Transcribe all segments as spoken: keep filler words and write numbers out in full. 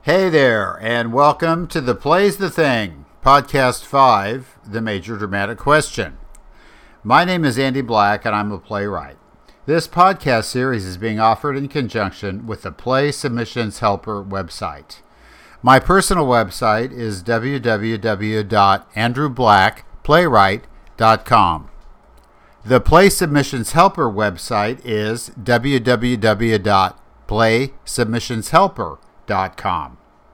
Hey there, and welcome to the Plays the Thing, Podcast five, The Major Dramatic Question. My name is Andy Black, and I'm a playwright. This podcast series is being offered in conjunction with the Play Submissions Helper website. My personal website is w w w dot andrew black playwright dot com. The Play Submissions Helper website is w w w dot play submissions helper dot com.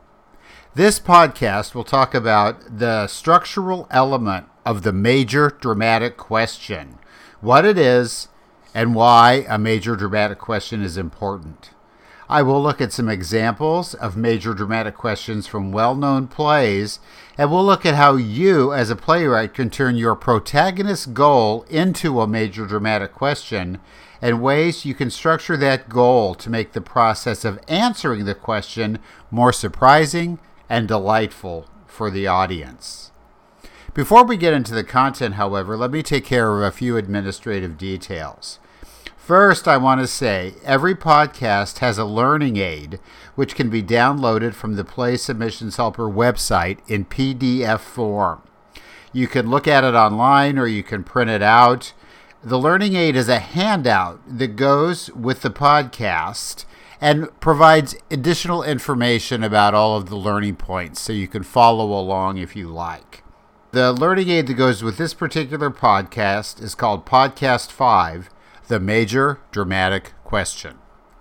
This podcast will talk about the structural element of the major dramatic question, what it is, and why a major dramatic question is important. I will look at some examples of major dramatic questions from well-known plays, and we'll look at how you, as a playwright, can turn your protagonist's goal into a major dramatic question, and ways you can structure that goal to make the process of answering the question more surprising and delightful for the audience. Before we get into the content, however, let me take care of a few administrative details. First, I want to say every podcast has a learning aid which can be downloaded from the Play Submissions Helper website in P D F form. You can look at it online or you can print it out. The learning aid is a handout that goes with the podcast and provides additional information about all of the learning points so you can follow along if you like. The learning aid that goes with this particular podcast is called Podcast five, The Major Dramatic Question.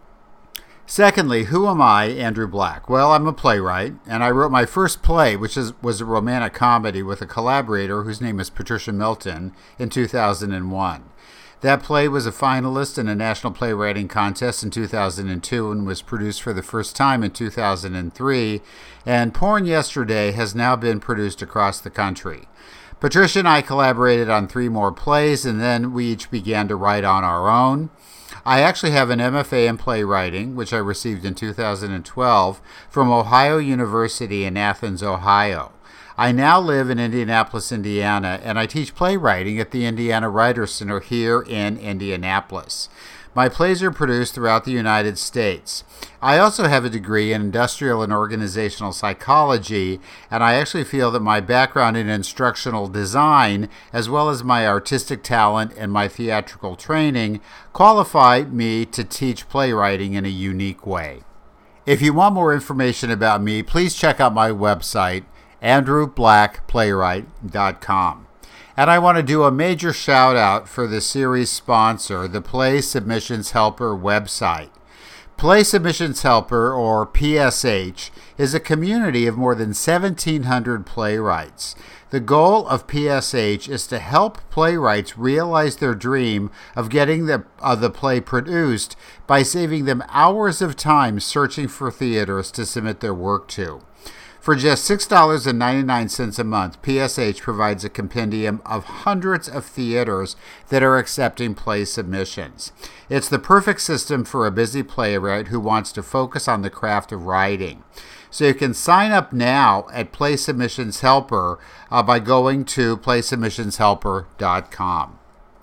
Secondly, who am I, Andrew Black? Well, I'm a playwright, and I wrote my first play, which is, was a romantic comedy with a collaborator whose name is Patricia Milton, in two thousand one. That play was a finalist in a national playwriting contest in two thousand two and was produced for the first time in two thousand three, and Porn Yesterday has now been produced across the country. Patricia and I collaborated on three more plays, and then we each began to write on our own. I actually have an M F A in playwriting, which I received in two thousand twelve from Ohio University in Athens, Ohio. I now live in Indianapolis, Indiana, and I teach playwriting at the Indiana Writers Center here in Indianapolis. My plays are produced throughout the United States. I also have a degree in industrial and organizational psychology, and I actually feel that my background in instructional design, as well as my artistic talent and my theatrical training, qualify me to teach playwriting in a unique way. If you want more information about me, please check out my website, andrew black playwright dot com. And I want to do a major shout out for the series sponsor, the Play Submissions Helper website. Play Submissions Helper, or P S H, is a community of more than seventeen hundred playwrights. The goal of P S H is to help playwrights realize their dream of getting the, uh, the play produced by saving them hours of time searching for theaters to submit their work to. For just six dollars and ninety-nine cents a month, P S H provides a compendium of hundreds of theaters that are accepting play submissions. It's the perfect system for a busy playwright who wants to focus on the craft of writing. So you can sign up now at Play Submissions Helper uh, by going to play submissions helper dot com.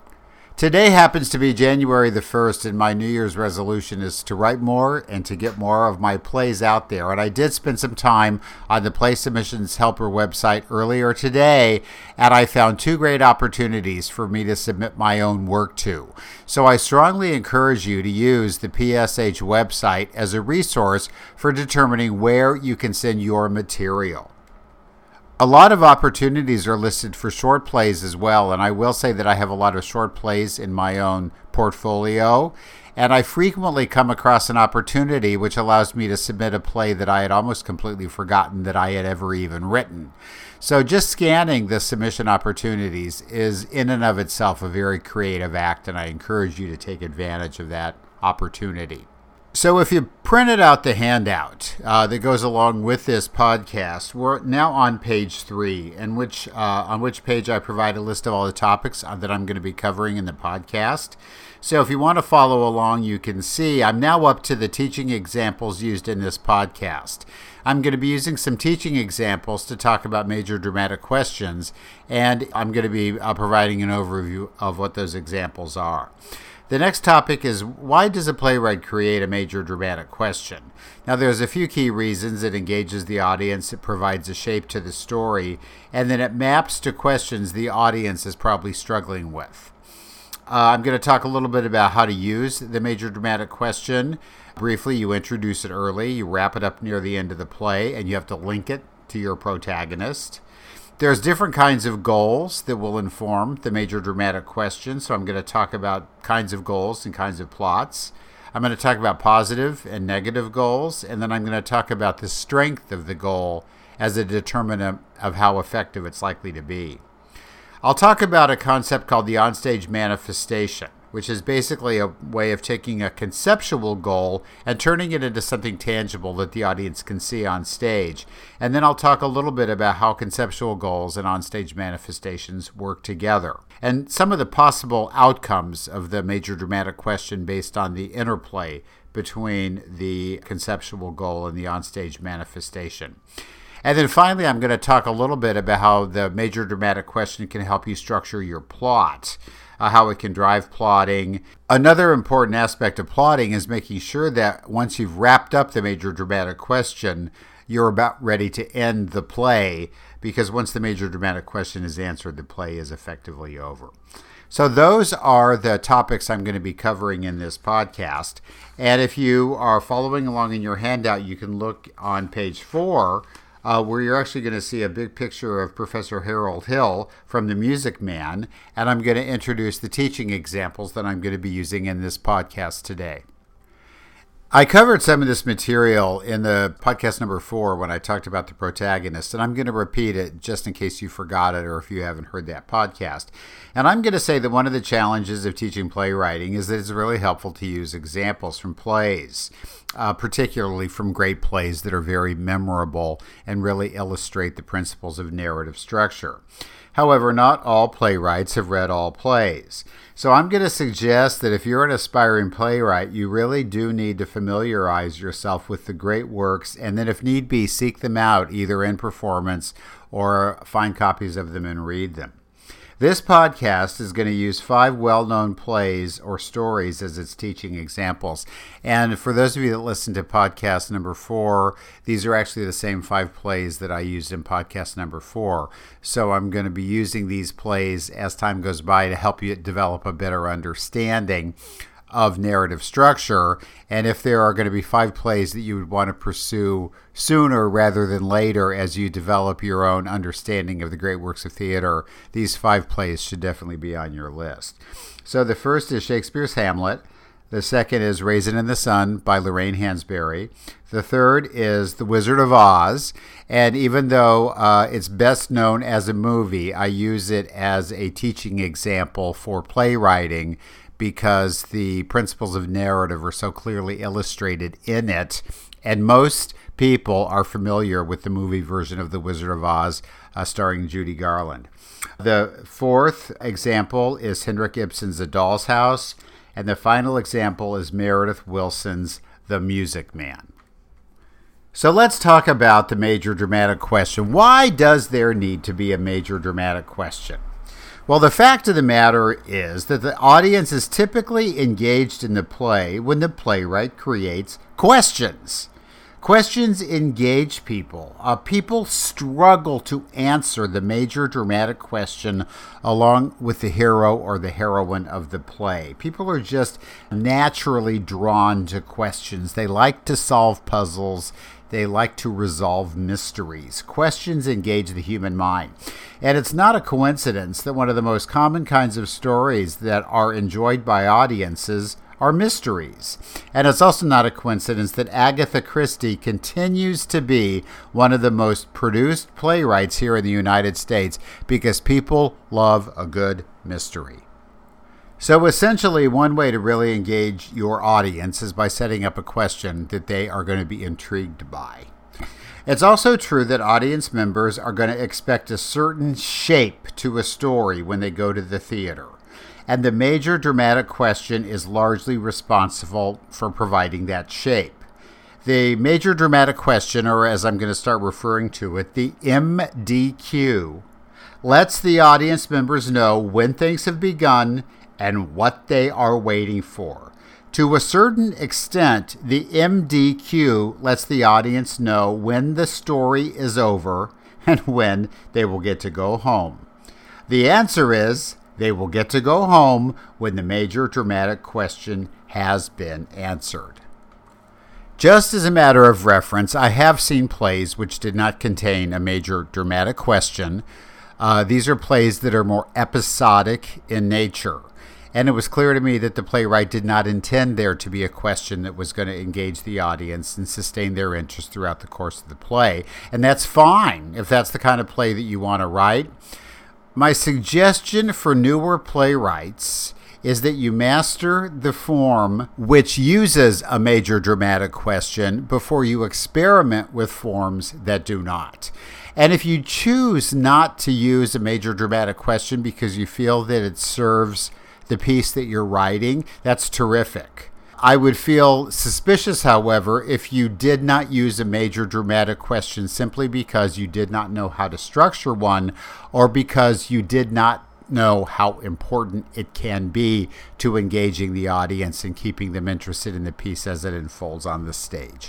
Today happens to be January the first, and my New Year's resolution is to write more and to get more of my plays out there. And I did spend some time on the Play Submissions Helper website earlier today, and I found two great opportunities for me to submit my own work to. So I strongly encourage you to use the P S H website as a resource for determining where you can send your material. A lot of opportunities are listed for short plays as well, and I will say that I have a lot of short plays in my own portfolio, and I frequently come across an opportunity which allows me to submit a play that I had almost completely forgotten that I had ever even written. So just scanning the submission opportunities is in and of itself a very creative act, and I encourage you to take advantage of that opportunity. So if you printed out the handout uh, that goes along with this podcast, we're now on page three, in which uh, on which page I provide a list of all the topics that I'm going to be covering in the podcast. So if you want to follow along, you can see I'm now up to the teaching examples used in this podcast. I'm going to be using some teaching examples to talk about major dramatic questions, and I'm going to be uh, providing an overview of what those examples are. The next topic is, why does a playwright create a major dramatic question? Now, there's a few key reasons. It engages the audience, it provides a shape to the story, and then it maps to questions the audience is probably struggling with. Uh, I'm going to talk a little bit about how to use the major dramatic question. Briefly, you introduce it early, you wrap it up near the end of the play, and you have to link it to your protagonist. There's different kinds of goals that will inform the major dramatic question, so I'm going to talk about kinds of goals and kinds of plots. I'm going to talk about positive and negative goals, and then I'm going to talk about the strength of the goal as a determinant of how effective it's likely to be. I'll talk about a concept called the onstage manifestation, which is basically a way of taking a conceptual goal and turning it into something tangible that the audience can see on stage. And then I'll talk a little bit about how conceptual goals and onstage manifestations work together, and some of the possible outcomes of the major dramatic question based on the interplay between the conceptual goal and the onstage manifestation. And then finally, I'm going to talk a little bit about how the major dramatic question can help you structure your plot, uh, how it can drive plotting. Another important aspect of plotting is making sure that once you've wrapped up the major dramatic question, you're about ready to end the play, because once the major dramatic question is answered, the play is effectively over. So those are the topics I'm going to be covering in this podcast. And if you are following along in your handout, you can look on page four, Uh, where you're actually going to see a big picture of Professor Harold Hill from The Music Man, and I'm going to introduce the teaching examples that I'm going to be using in this podcast today. I covered some of this material in the podcast number four when I talked about the protagonist, and I'm going to repeat it just in case you forgot it or if you haven't heard that podcast. And I'm going to say that one of the challenges of teaching playwriting is that it's really helpful to use examples from plays, uh, particularly from great plays that are very memorable and really illustrate the principles of narrative structure. However, not all playwrights have read all plays. So I'm going to suggest that if you're an aspiring playwright, you really do need to familiarize yourself with the great works, and then if need be, seek them out either in performance or find copies of them and read them. This podcast is going to use five well-known plays or stories as its teaching examples. And for those of you that listen to podcast number four, these are actually the same five plays that I used in podcast number four. So I'm going to be using these plays as time goes by to help you develop a better understanding of narrative structure, and if there are going to be five plays that you would want to pursue sooner rather than later as you develop your own understanding of the great works of theater, these five plays should definitely be on your list. So the first is Shakespeare's Hamlet. The second is Raisin in the Sun by Lorraine Hansberry. The third is The Wizard of Oz, and even though uh, it's best known as a movie, I use it as a teaching example for playwriting because the principles of narrative are so clearly illustrated in it, and most people are familiar with the movie version of The Wizard of Oz uh, starring Judy Garland. The fourth example is Henrik Ibsen's A Doll's House, and the final example is Meredith Willson's The Music Man. So let's talk about the major dramatic question. Why does there need to be a major dramatic question? Well, the fact of the matter is that the audience is typically engaged in the play when the playwright creates questions. Questions engage people. Uh, people struggle to answer the major dramatic question along with the hero or the heroine of the play. People are just naturally drawn to questions. They like to solve puzzles. They like to resolve mysteries. Questions engage the human mind. And it's not a coincidence that one of the most common kinds of stories that are enjoyed by audiences are mysteries. And it's also not a coincidence that Agatha Christie continues to be one of the most produced playwrights here in the United States because people love a good mystery. So essentially, one way to really engage your audience is by setting up a question that they are going to be intrigued by. It's also true that audience members are going to expect a certain shape to a story when they go to the theater. And the major dramatic question is largely responsible for providing that shape. The major dramatic question, or as I'm going to start referring to it, the M D Q, lets the audience members know when things have begun and what they are waiting for. To a certain extent, the M D Q lets the audience know when the story is over and when they will get to go home. The answer is they will get to go home when the major dramatic question has been answered. Just as a matter of reference, I have seen plays which did not contain a major dramatic question. Uh, these are plays that are more episodic in nature. And it was clear to me that the playwright did not intend there to be a question that was going to engage the audience and sustain their interest throughout the course of the play. And that's fine if that's the kind of play that you want to write. My suggestion for newer playwrights is that you master the form which uses a major dramatic question before you experiment with forms that do not. And if you choose not to use a major dramatic question because you feel that it serves the piece that you're writing, that's terrific. I would feel suspicious, however, if you did not use a major dramatic question simply because you did not know how to structure one or because you did not know how important it can be to engaging the audience and keeping them interested in the piece as it unfolds on the stage.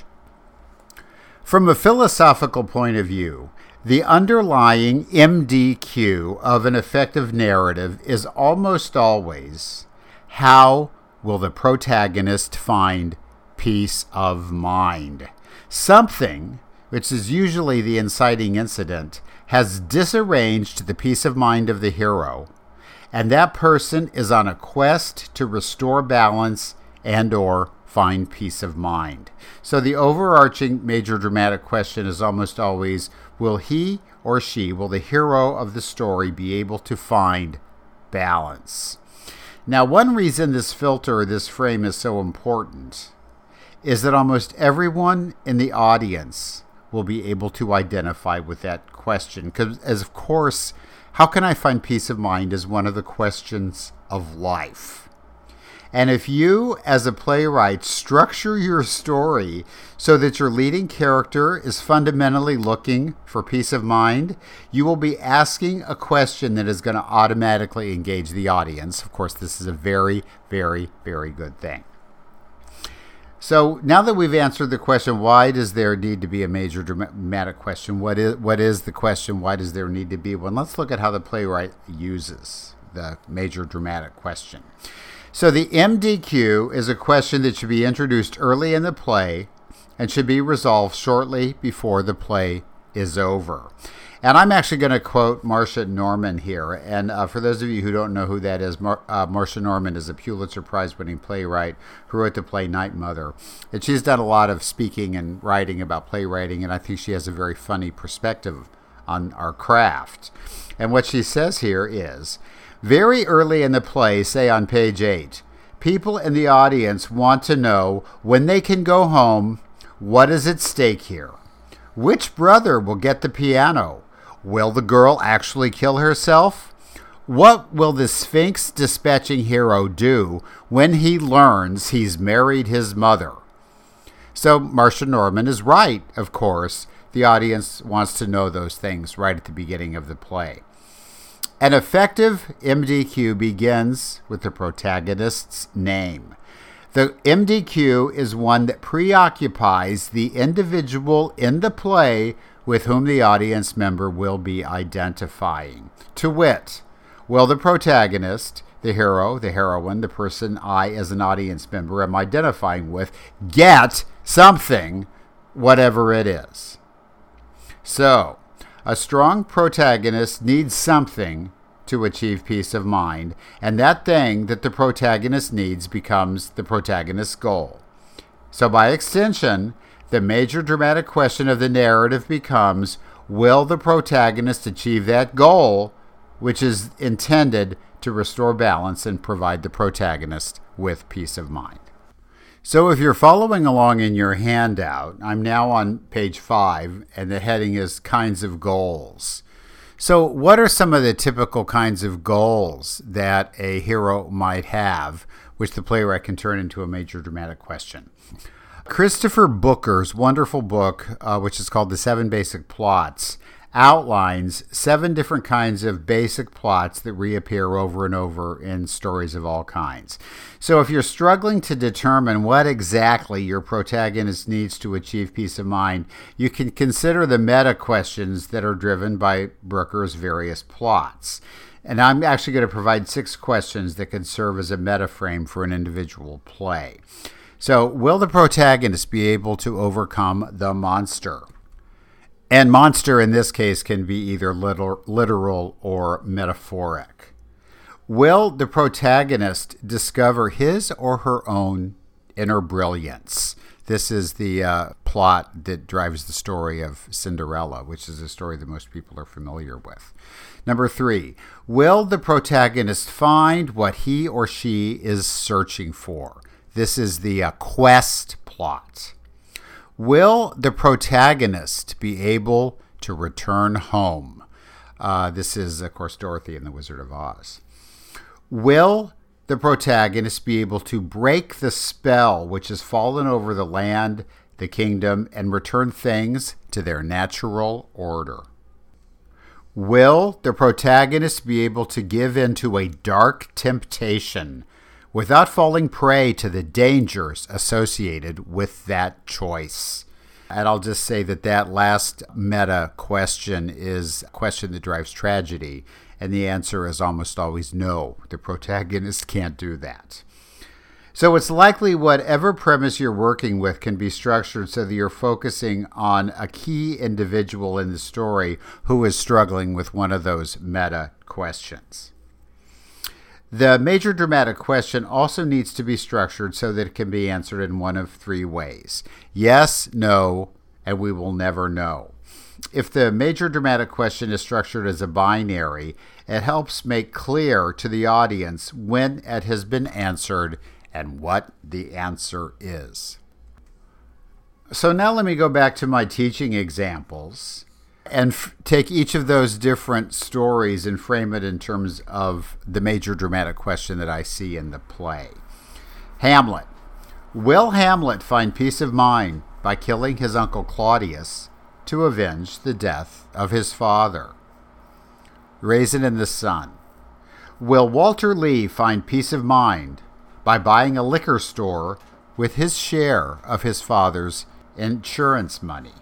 From a philosophical point of view, the underlying M D Q of an effective narrative is almost always, how will the protagonist find peace of mind? Something, which is usually the inciting incident, has disarranged the peace of mind of the hero, and that person is on a quest to restore balance and or find peace of mind. So the overarching major dramatic question is almost always, will he or she, will the hero of the story be able to find balance? Now, one reason this filter, this frame is so important is that almost everyone in the audience will be able to identify with that question. Because, as of course, how can I find peace of mind is one of the questions of life. And if you, as a playwright, structure your story so that your leading character is fundamentally looking for peace of mind, you will be asking a question that is going to automatically engage the audience. Of course, this is a very, very, very good thing. So now that we've answered the question, why does there need to be a major dramatic question? What is, what is the question? Why does there need to be one? Let's look at how the playwright uses the major dramatic question. So the M D Q is a question that should be introduced early in the play and should be resolved shortly before the play is over. And I'm actually going to quote Marcia Norman here. And uh, for those of you who don't know who that is, Mar- uh, Marcia Norman is a Pulitzer Prize-winning playwright who wrote the play Night Mother. And she's done a lot of speaking and writing about playwriting, and I think she has a very funny perspective on our craft. And what she says here is, very early in the play, say on page eight, people in the audience want to know when they can go home, what is at stake here? Which brother will get the piano? Will the girl actually kill herself? What will the Sphinx dispatching hero do when he learns he's married his mother? So Marcia Norman is right, of course. The audience wants to know those things right at the beginning of the play. An effective M D Q begins with the protagonist's name. The M D Q is one that preoccupies the individual in the play with whom the audience member will be identifying. To wit, will the protagonist, the hero, the heroine, the person I as an audience member am identifying with, get something, whatever it is? So, a strong protagonist needs something to achieve peace of mind, and that thing that the protagonist needs becomes the protagonist's goal. So by extension, the major dramatic question of the narrative becomes, will the protagonist achieve that goal, which is intended to restore balance and provide the protagonist with peace of mind? So if you're following along in your handout, I'm now on page five, and the heading is Kinds of Goals. So what are some of the typical kinds of goals that a hero might have, which the playwright can turn into a major dramatic question? Christopher Booker's wonderful book, uh, which is called The Seven Basic Plots, outlines seven different kinds of basic plots that reappear over and over in stories of all kinds. So if you're struggling to determine what exactly your protagonist needs to achieve peace of mind, you can consider the meta questions that are driven by Brooker's various plots. And I'm actually going to provide six questions that can serve as a meta frame for an individual play. So, will the protagonist be able to overcome the monster? And monster in this case can be either literal or metaphoric. Will the protagonist discover his or her own inner brilliance? This is the uh, plot that drives the story of Cinderella, which is a story that most people are familiar with. Number three, will the protagonist find what he or she is searching for? This is the uh, quest plot. Will the protagonist be able to return home? Uh, this is, of course, Dorothy in The Wizard of Oz. Will the protagonist be able to break the spell which has fallen over the land, the kingdom, and return things to their natural order? Will the protagonist be able to give in to a dark temptation without falling prey to the dangers associated with that choice? And I'll just say that that last meta question is a question that drives tragedy, and the answer is almost always no. The protagonist can't do that. So it's likely whatever premise you're working with can be structured so that you're focusing on a key individual in the story who is struggling with one of those meta questions. The major dramatic question also needs to be structured so that it can be answered in one of three ways: yes, no, and we will never know. If the major dramatic question is structured as a binary, it helps make clear to the audience when it has been answered and what the answer is. So now let me go back to my teaching examples and f- take each of those different stories and frame it in terms of the major dramatic question that I see in the play. Hamlet. Will Hamlet find peace of mind by killing his uncle Claudius to avenge the death of his father? Raisin in the Sun. Will Walter Lee find peace of mind by buying a liquor store with his share of his father's insurance money?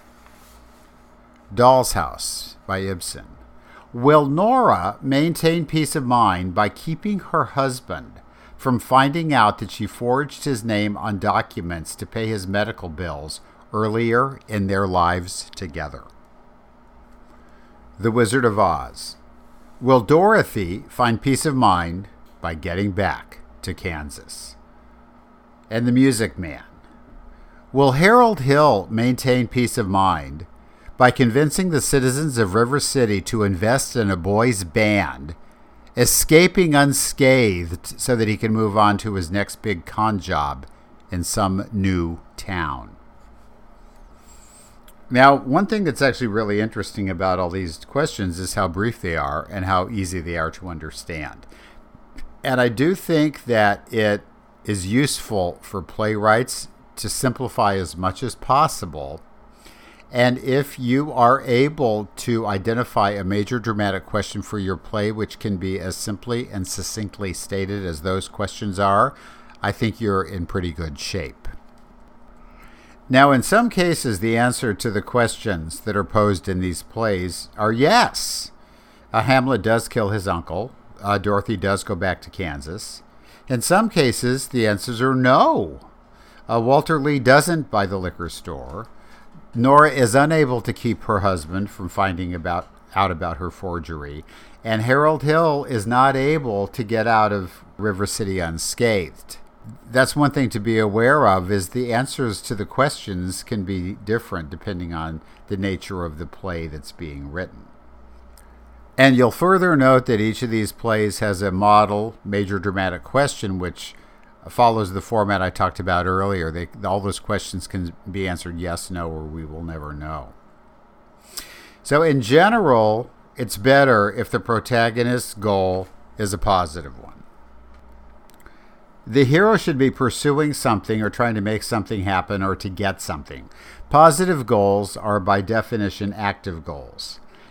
Doll's House by Ibsen. Will Nora maintain peace of mind by keeping her husband from finding out that she forged his name on documents to pay his medical bills earlier in their lives together? The Wizard of Oz. Will Dorothy find peace of mind by getting back to Kansas? And The Music Man. Will Harold Hill maintain peace of mind by convincing the citizens of River City to invest in a boys' band, escaping unscathed so that he can move on to his next big con job in some new town? Now, one thing that's actually really interesting about all these questions is how brief they are and how easy they are to understand. And I do think that it is useful for playwrights to simplify as much as possible. And if you are able to identify a major dramatic question for your play, which can be as simply and succinctly stated as those questions are, I think you're in pretty good shape. Now, in some cases, the answer to the questions that are posed in these plays are yes. Uh, Hamlet does kill his uncle. Uh, Dorothy does go back to Kansas. In some cases, the answers are no. Uh, Walter Lee doesn't buy the liquor store. Nora is unable to keep her husband from finding about, out about her forgery. And Harold Hill is not able to get out of River City unscathed. That's one thing to be aware of, is the answers to the questions can be different depending on the nature of the play that's being written. And you'll further note that each of these plays has a model major dramatic question which follows the format I talked about earlier. They, all those questions can be answered yes, no, or we will never know. So in general, it's better if the protagonist's goal is a positive one. The hero should be pursuing something or trying to make something happen or to get something. Positive goals are by definition active goals.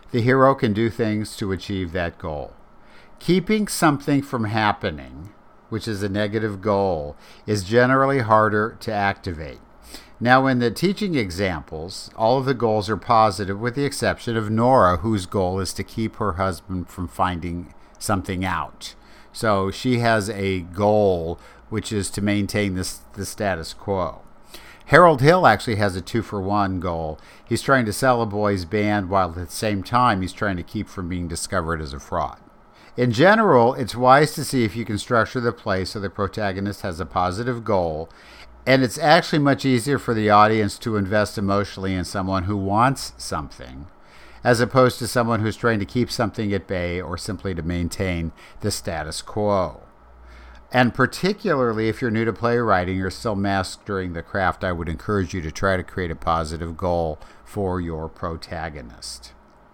the hero can do things to achieve that goal. Keeping something from happening, which is a negative goal, is generally harder to activate. Now, in the teaching examples, all of the goals are positive with the exception of Nora, whose goal is to keep her husband from finding something out. So she has a goal, which is to maintain this, the status quo. Harold Hill actually has a two-for-one goal. He's trying to sell a boys' band while at the same time he's trying to keep from being discovered as a fraud. In general, it's wise to see if you can structure the play so the protagonist has a positive goal, and it's actually much easier for the audience to invest emotionally in someone who wants something, as opposed to someone who's trying to keep something at bay or simply to maintain the status quo. And particularly if you're new to playwriting or still mastering the craft, I would encourage you to try to create a positive goal for your protagonist.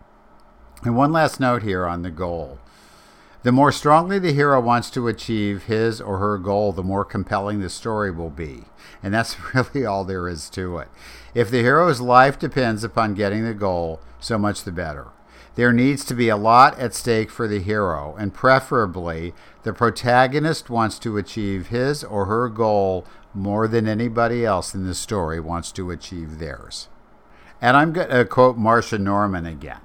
And one last note here on the goal. The more strongly the hero wants to achieve his or her goal, the more compelling the story will be. And that's really all there is to it. If the hero's life depends upon getting the goal, so much the better. There needs to be a lot at stake for the hero, and preferably the protagonist wants to achieve his or her goal more than anybody else in the story wants to achieve theirs. And I'm going to quote Marsha Norman again.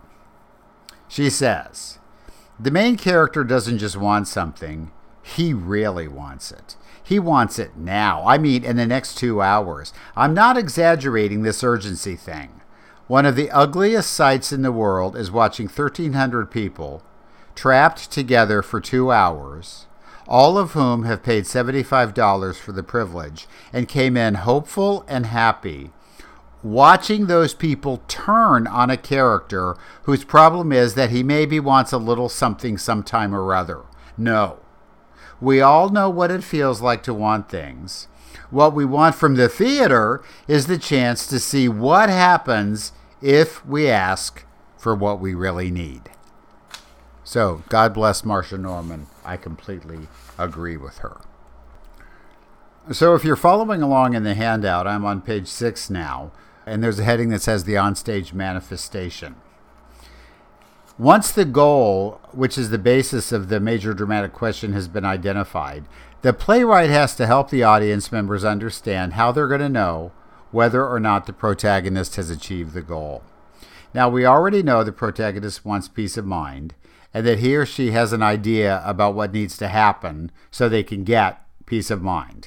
She says, "The main character doesn't just want something, he really wants it. He wants it now. I mean, in the next two hours. I'm not exaggerating this urgency thing. One of the ugliest sights in the world is watching thirteen hundred people trapped together for two hours, all of whom have paid seventy-five dollars for the privilege and came in hopeful and happy, watching those people turn on a character whose problem is that he maybe wants a little something sometime or other. No. We all know what it feels like to want things. What we want from the theater is the chance to see what happens if we ask for what we really need." So, God bless Marsha Norman. I completely agree with her. So if you're following along in the handout, I'm on page six now, and there's a heading that says the onstage manifestation. Once the goal, which is the basis of the major dramatic question, has been identified, the playwright has to help the audience members understand how they're going to know whether or not the protagonist has achieved the goal. Now, we already know the protagonist wants peace of mind, and that he or she has an idea about what needs to happen so they can get peace of mind.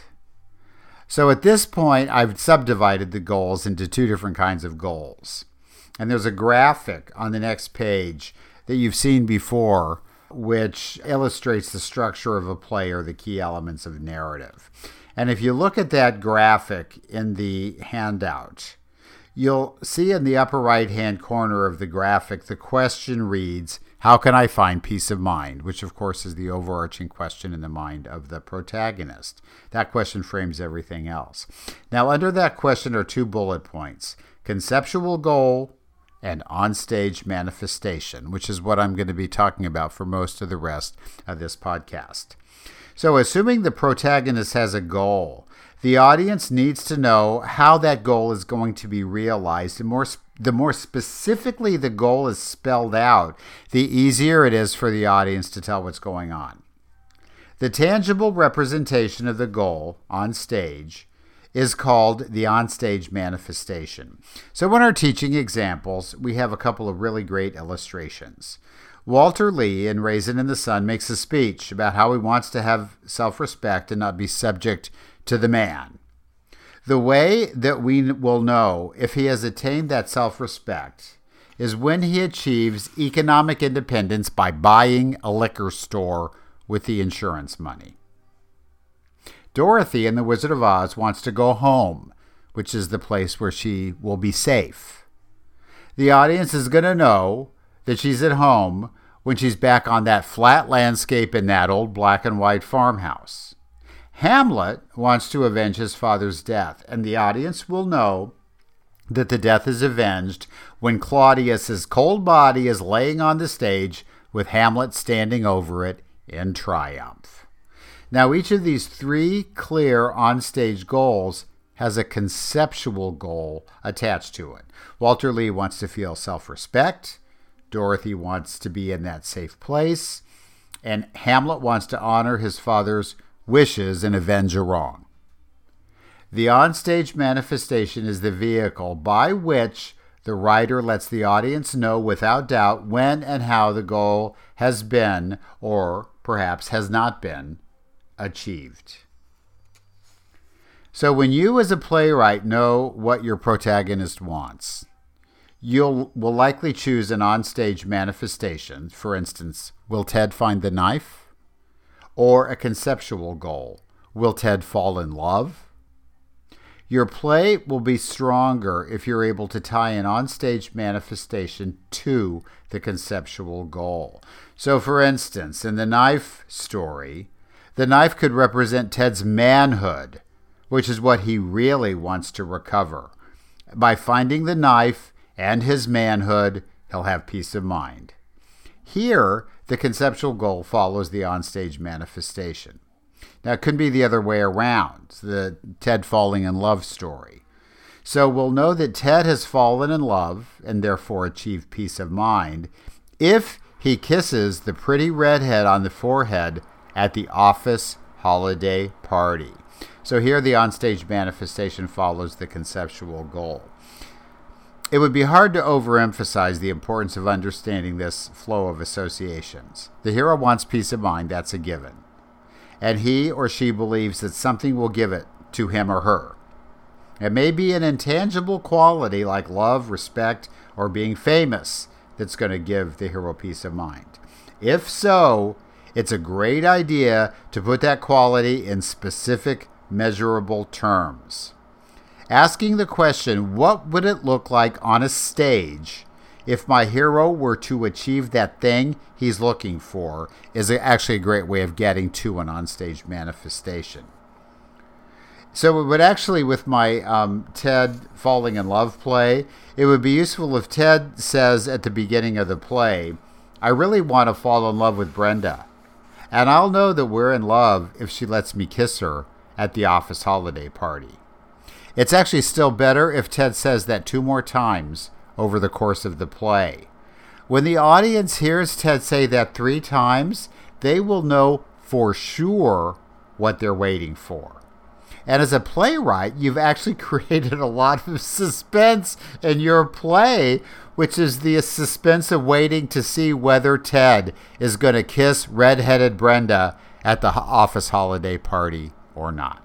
So at this point, I've subdivided the goals into two different kinds of goals. And there's a graphic on the next page that you've seen before, which illustrates the structure of a play or the key elements of narrative. And if you look at that graphic in the handout, you'll see in the upper right-hand corner of the graphic, the question reads, "How can I find peace of mind?" which, of course, is the overarching question in the mind of the protagonist. That question frames everything else. Now, under that question are two bullet points: conceptual goal and onstage manifestation, which is what I'm going to be talking about for most of the rest of this podcast. So, assuming the protagonist has a goal, the audience needs to know how that goal is going to be realized. The more, the more specifically the goal is spelled out, the easier it is for the audience to tell what's going on. The tangible representation of the goal on stage is called the onstage manifestation. So in our teaching examples, we have a couple of really great illustrations. Walter Lee in Raisin in the Sun makes a speech about how he wants to have self-respect and not be subject to the man. The way that we will know if he has attained that self-respect is when he achieves economic independence by buying a liquor store with the insurance money. Dorothy in The Wizard of Oz wants to go home, which is the place where she will be safe. The audience is going to know that she's at home when she's back on that flat landscape in that old black and white farmhouse. Hamlet wants to avenge his father's death, and the audience will know that the death is avenged when Claudius's cold body is laying on the stage with Hamlet standing over it in triumph. Now, each of these three clear onstage goals has a conceptual goal attached to it. Walter Lee wants to feel self-respect. Dorothy wants to be in that safe place, and Hamlet wants to honor his father's wishes and avenge a wrong. The onstage manifestation is the vehicle by which the writer lets the audience know without doubt when and how the goal has been, or perhaps has not been, achieved. So when you as a playwright know what your protagonist wants, you will likely choose an onstage manifestation. For instance, will Ted find the knife? Or a conceptual goal. Will Ted fall in love? Your play will be stronger if you're able to tie an onstage manifestation to the conceptual goal. So, for instance, in the knife story, the knife could represent Ted's manhood, which is what he really wants to recover. By finding the knife and his manhood, he'll have peace of mind. Here, the conceptual goal follows the onstage manifestation. Now, it could be the other way around, the Ted falling in love story. So we'll know that Ted has fallen in love and therefore achieved peace of mind if he kisses the pretty redhead on the forehead at the office holiday party. So here the onstage manifestation follows the conceptual goal. It would be hard to overemphasize the importance of understanding this flow of associations. The hero wants peace of mind, that's a given. And he or she believes that something will give it to him or her. It may be an intangible quality like love, respect, or being famous that's going to give the hero peace of mind. If so, it's a great idea to put that quality in specific, measurable terms. Asking the question, what would it look like on a stage if my hero were to achieve that thing he's looking for, is actually a great way of getting to an onstage manifestation. So it would actually, with my um, Ted falling in love play, it would be useful if Ted says at the beginning of the play, I really want to fall in love with Brenda. And I'll know that we're in love if she lets me kiss her at the office holiday party. It's actually still better if Ted says that two more times over the course of the play. When the audience hears Ted say that three times, they will know for sure what they're waiting for. And as a playwright, you've actually created a lot of suspense in your play, which is the suspense of waiting to see whether Ted is going to kiss redheaded Brenda at the office holiday party or not.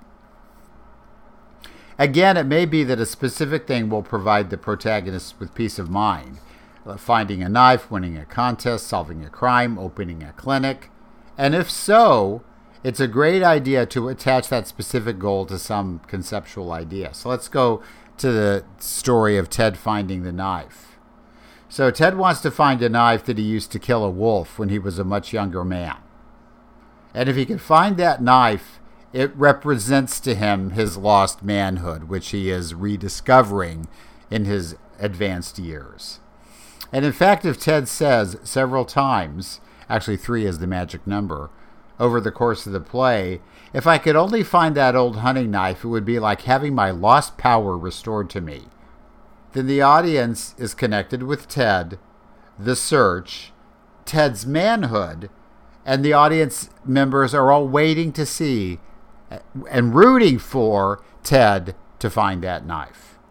Again, it may be that a specific thing will provide the protagonist with peace of mind. Finding a knife, winning a contest, solving a crime, opening a clinic. And if so, it's a great idea to attach that specific goal to some conceptual idea. So let's go to the story of Ted finding the knife. So Ted wants to find a knife that he used to kill a wolf when he was a much younger man. And if he can find that knife, it represents to him his lost manhood, which he is rediscovering in his advanced years. And in fact, if Ted says several times, actually three is the magic number, over the course of the play, if I could only find that old hunting knife, it would be like having my lost power restored to me. Then the audience is connected with Ted, the search, Ted's manhood, and the audience members are all waiting to see and rooting for Ted to find that knife.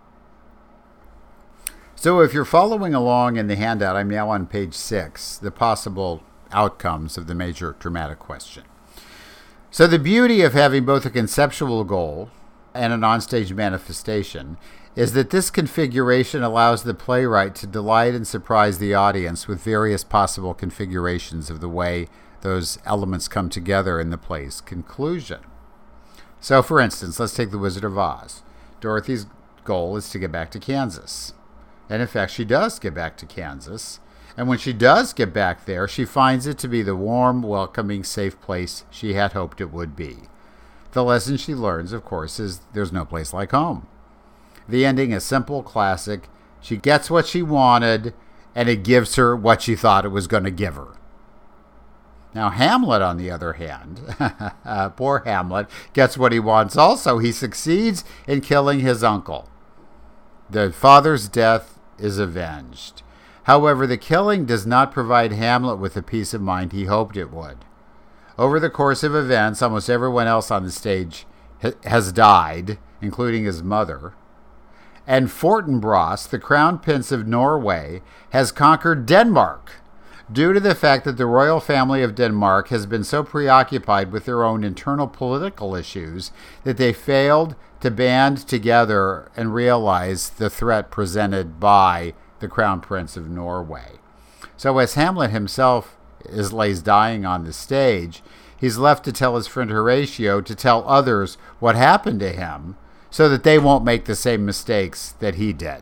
So if you're following along in the handout, I'm now on page six, the possible outcomes of the major dramatic question. So the beauty of having both a conceptual goal and an onstage manifestation is that this configuration allows the playwright to delight and surprise the audience with various possible configurations of the way those elements come together in the play's conclusion. So, for instance, let's take The Wizard of Oz. Dorothy's goal is to get back to Kansas. And in fact, she does get back to Kansas. And when she does get back there, she finds it to be the warm, welcoming, safe place she had hoped it would be. The lesson she learns, of course, is there's no place like home. The ending is simple, classic. She gets what she wanted, and it gives her what she thought it was going to give her. Now, Hamlet, on the other hand, poor Hamlet, gets what he wants also. He succeeds in killing his uncle. The father's death is avenged. However, the killing does not provide Hamlet with the peace of mind he hoped it would. Over the course of events, almost everyone else on the stage ha- has died, including his mother. And Fortinbras, the crown prince of Norway, has conquered Denmark, due to the fact that the royal family of Denmark has been so preoccupied with their own internal political issues that they failed to band together and realize the threat presented by the Crown Prince of Norway. So as Hamlet himself is lays dying on the stage, he's left to tell his friend Horatio to tell others what happened to him so that they won't make the same mistakes that he did.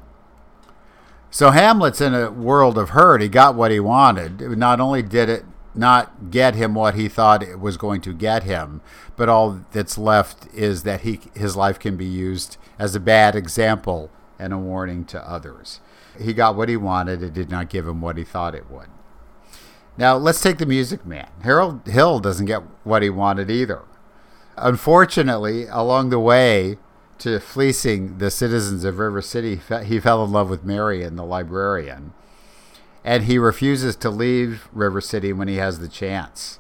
So Hamlet's in a world of hurt. He got what he wanted. Not only did it not get him what he thought it was going to get him, but all that's left is that he his life can be used as a bad example and a warning to others. He got what he wanted. It did not give him what he thought it would. Now, let's take the Music Man. Harold Hill doesn't get what he wanted either. Unfortunately, along the way to fleecing the citizens of River City, he fell in love with Marion, the librarian, and he refuses to leave River City when he has the chance.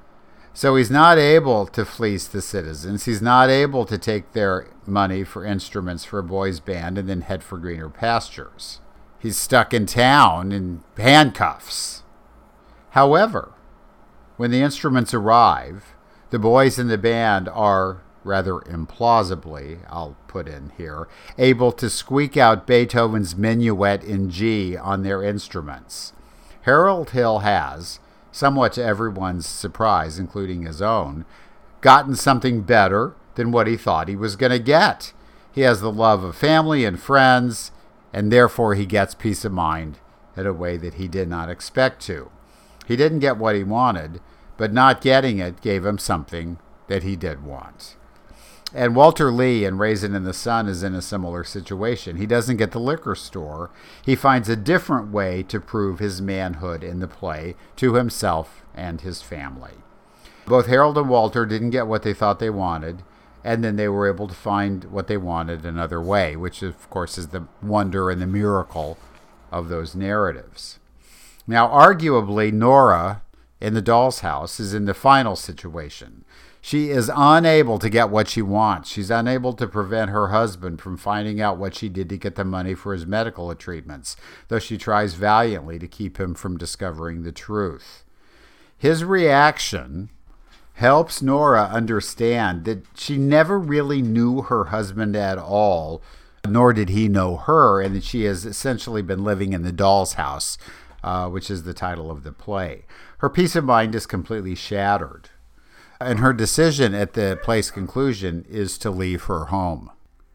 So he's not able to fleece the citizens. He's not able to take their money for instruments for a boys' band and then head for greener pastures. He's stuck in town in handcuffs. However, when the instruments arrive, the boys in the band are, rather implausibly, I'll put in here, able to squeak out Beethoven's Minuet in G on their instruments. Harold Hill has, somewhat to everyone's surprise, including his own, gotten something better than what he thought he was going to get. He has the love of family and friends, and therefore he gets peace of mind in a way that he did not expect to. He didn't get what he wanted, but not getting it gave him something that he did want. And Walter Lee in Raisin in the Sun is in a similar situation. He doesn't get the liquor store. He finds a different way to prove his manhood in the play to himself and his family. Both Harold and Walter didn't get what they thought they wanted, and then they were able to find what they wanted another way, which of course is the wonder and the miracle of those narratives. Now, arguably, Nora in The Doll's House is in the final situation. She is unable to get what she wants. She's unable to prevent her husband from finding out what she did to get the money for his medical treatments, though she tries valiantly to keep him from discovering the truth. His reaction helps Nora understand that she never really knew her husband at all, nor did he know her, and that she has essentially been living in the doll's house, uh, which is the title of the play. Her peace of mind is completely shattered, and her decision at the play's conclusion is to leave her home.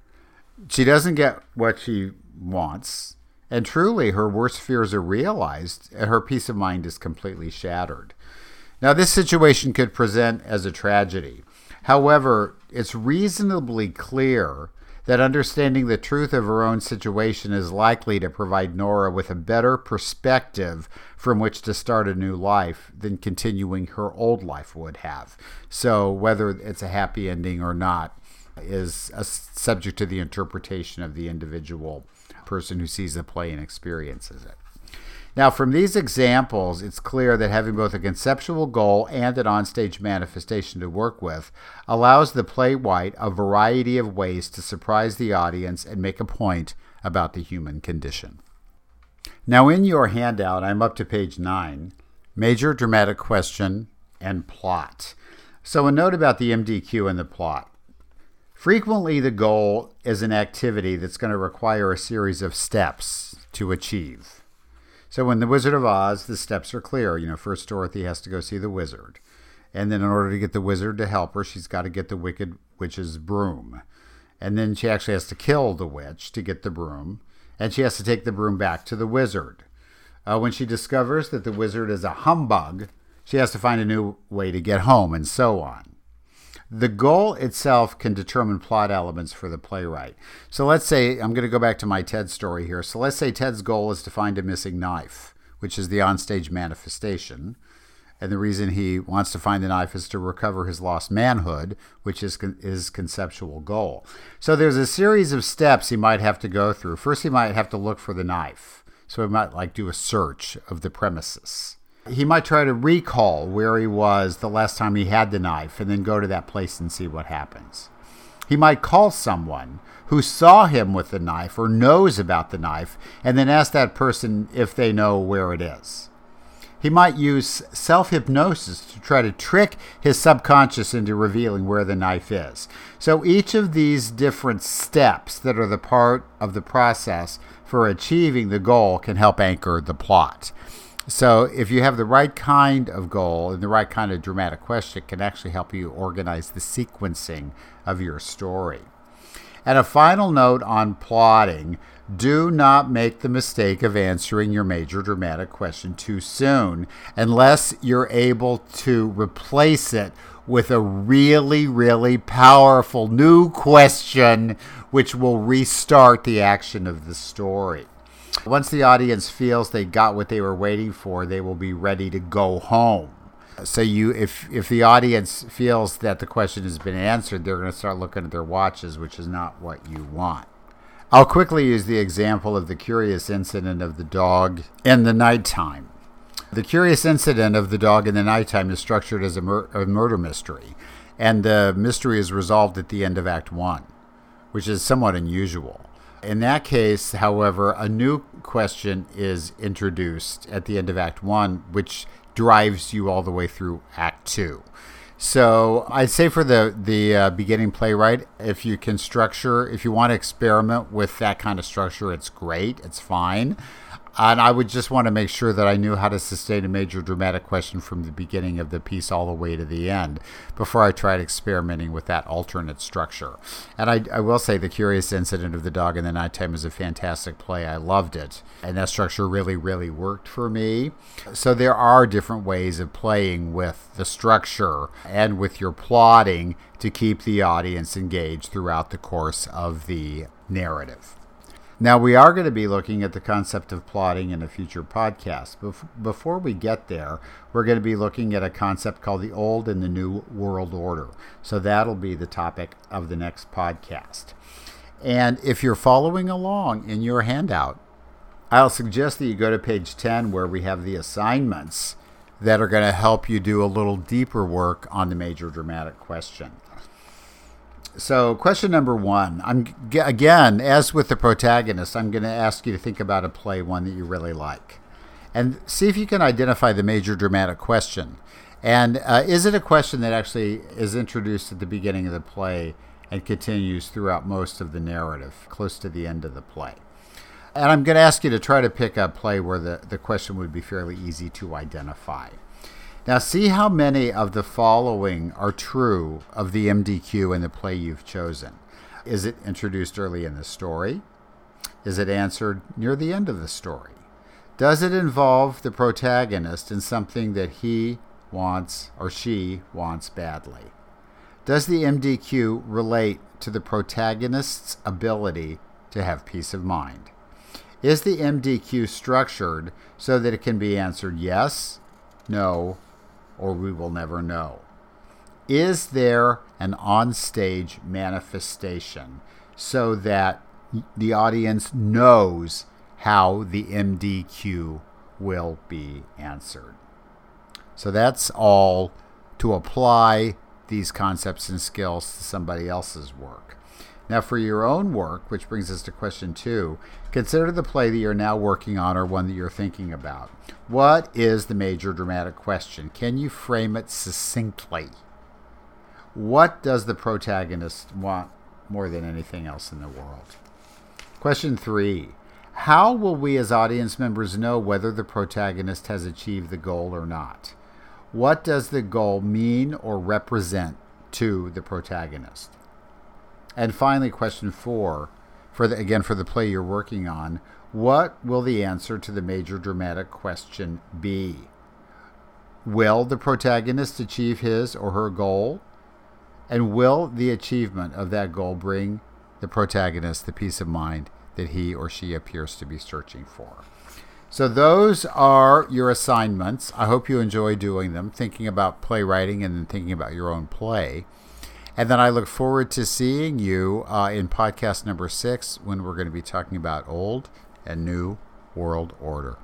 She doesn't get what she wants, and truly her worst fears are realized, and her peace of mind is completely shattered. Now, this situation could present as a tragedy. However, it's reasonably clear that understanding the truth of her own situation is likely to provide Nora with a better perspective from which to start a new life than continuing her old life would have. So whether it's a happy ending or not is a subject to the interpretation of the individual person who sees the play and experiences it. Now, from these examples, it's clear that having both a conceptual goal and an onstage manifestation to work with allows the playwright a variety of ways to surprise the audience and make a point about the human condition. Now, in your handout, I'm up to page nine, Major Dramatic Question and Plot. So a note about the M D Q and the plot. Frequently, the goal is an activity that's going to require a series of steps to achieve. So in The Wizard of Oz, the steps are clear. You know, first Dorothy has to go see the wizard. And then in order to get the wizard to help her, she's got to get the Wicked Witch's broom. And then she actually has to kill the witch to get the broom. And she has to take the broom back to the wizard. Uh, when she discovers that the wizard is a humbug, she has to find a new way to get home, and so on. The goal itself can determine plot elements for the playwright. So let's say, I'm going to go back to my Ted story here. So let's say Ted's goal is to find a missing knife, which is the onstage manifestation. And the reason he wants to find the knife is to recover his lost manhood, which is con- his conceptual goal. So there's a series of steps he might have to go through. First, he might have to look for the knife. So he might like do a search of the premises. He might try to recall where he was the last time he had the knife and then go to that place and see what happens. He might call someone who saw him with the knife or knows about the knife and then ask that person if they know where it is. He might use self-hypnosis to try to trick his subconscious into revealing where the knife is. So each of these different steps that are the part of the process for achieving the goal can help anchor the plot. So if you have the right kind of goal and the right kind of dramatic question, it can actually help you organize the sequencing of your story. And a final note on plotting: do not make the mistake of answering your major dramatic question too soon unless you're able to replace it with a really, really powerful new question which will restart the action of the story. Once the audience feels they got what they were waiting for, they will be ready to go home. So you, if if the audience feels that the question has been answered, they're going to start looking at their watches, which is not what you want. I'll quickly use the example of the curious incident of the dog in the nighttime. The curious incident of the dog in the nighttime is structured as a, mur- a murder mystery, and the mystery is resolved at the end of Act One, which is somewhat unusual. In that case, however, a new question is introduced at the end of Act One, which drives you all the way through Act Two. So I'd say for the, the uh, beginning playwright, if you can structure, if you want to experiment with that kind of structure, it's great, it's fine. And I would just want to make sure that I knew how to sustain a major dramatic question from the beginning of the piece all the way to the end before I tried experimenting with that alternate structure. And I, I will say The Curious Incident of the Dog in the Nighttime is a fantastic play. I loved it. And that structure really, really worked for me. So there are different ways of playing with the structure and with your plotting to keep the audience engaged throughout the course of the narrative. Now, we are going to be looking at the concept of plotting in a future podcast. Bef- before we get there, we're going to be looking at a concept called the Old and the New World Order. So that'll be the topic of the next podcast. And if you're following along in your handout, I'll suggest that you go to page ten, where we have the assignments that are going to help you do a little deeper work on the major dramatic question. So question number one, I'm again, as with the protagonist, I'm going to ask you to think about a play, one that you really like, and see if you can identify the major dramatic question. And uh, is it a question that actually is introduced at the beginning of the play and continues throughout most of the narrative, close to the end of the play? And I'm going to ask you to try to pick a play where the, the question would be fairly easy to identify. Now, see how many of the following are true of the M D Q in the play you've chosen. Is it introduced early in the story? Is it answered near the end of the story? Does it involve the protagonist in something that he wants or she wants badly? Does the M D Q relate to the protagonist's ability to have peace of mind? Is the M D Q structured so that it can be answered yes, no, or we will never know? Is there an onstage manifestation so that the audience knows how the M D Q will be answered? So that's all to apply these concepts and skills to somebody else's work. Now, for your own work, which brings us to question two, consider the play that you're now working on or one that you're thinking about. What is the major dramatic question? Can you frame it succinctly? What does the protagonist want more than anything else in the world? Question three, how will we as audience members know whether the protagonist has achieved the goal or not? What does the goal mean or represent to the protagonist? And finally, question four, for the, again, for the play you're working on, what will the answer to the major dramatic question be? Will the protagonist achieve his or her goal? And will the achievement of that goal bring the protagonist the peace of mind that he or she appears to be searching for? So those are your assignments. I hope you enjoy doing them, thinking about playwriting and then thinking about your own play. And then I look forward to seeing you uh, in podcast number six, when we're going to be talking about old and new world order.